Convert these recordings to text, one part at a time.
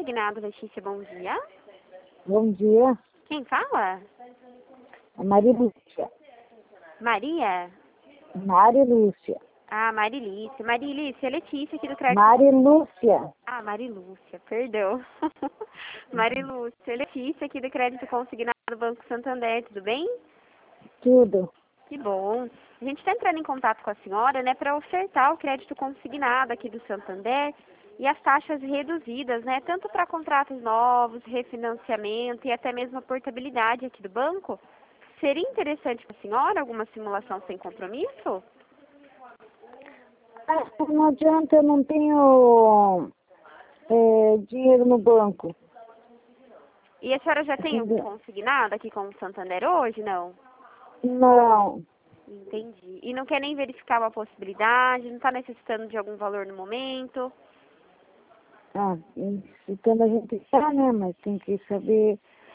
Consignado, Letícia, bom dia. Bom dia, Quem fala? a Marilúcia. Maria? Marilúcia. Ah, Marilícia. Marilícia, Letícia aqui do Crédito... Marilúcia. Ah, Marilúcia, perdão. Marilúcia, Letícia aqui do Crédito Consignado do Banco Santander, tudo bem? Tudo. Que bom. A gente está entrando em contato com a senhora, né, para ofertar o crédito consignado aqui do Santander e as taxas reduzidas, né, tanto para contratos novos, refinanciamento e até mesmo a portabilidade aqui do banco. Seria interessante para a senhora alguma simulação sem compromisso? Não adianta, eu não tenho dinheiro no banco. E a senhora já tem algum consignado aqui com o Santander hoje, não? Não. Entendi. E não quer nem verificar uma possibilidade, não está necessitando de algum valor no momento? Então a gente está, né? Mas tem que saber.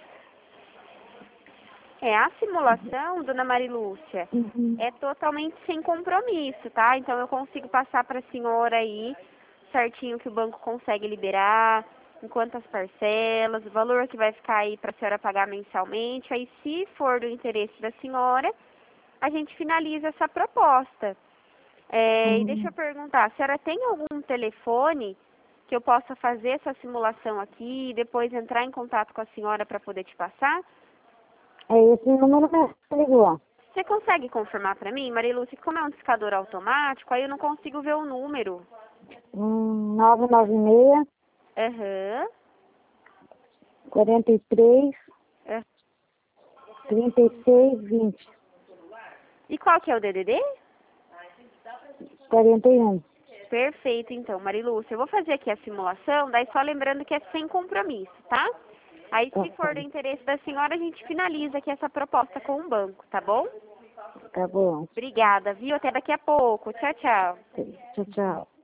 A simulação, dona Marilúcia, é totalmente sem compromisso, tá? Então eu consigo passar para a senhora aí certinho que o banco consegue liberar, em quantas parcelas, o valor que vai ficar aí para a senhora pagar mensalmente. Aí, se for do interesse da senhora, a gente finaliza essa proposta. E deixa eu perguntar, a senhora tem algum telefone que eu possa fazer essa simulação aqui e depois entrar em contato com a senhora para poder te passar? É esse número que você ligou. Você consegue confirmar para mim, Marilúcia, que como é um discador automático, aí eu não consigo ver o número. 996 Aham. 43 36 20 E qual que é o DDD? 41. Perfeito, então, Marilúcia. Eu vou fazer aqui a simulação, daí só lembrando que é sem compromisso, tá? Aí, se for do interesse da senhora, a gente finaliza aqui essa proposta com o banco, tá bom? Tá bom. Obrigada, viu? Até daqui a pouco. Tchau, tchau. Tchau, tchau.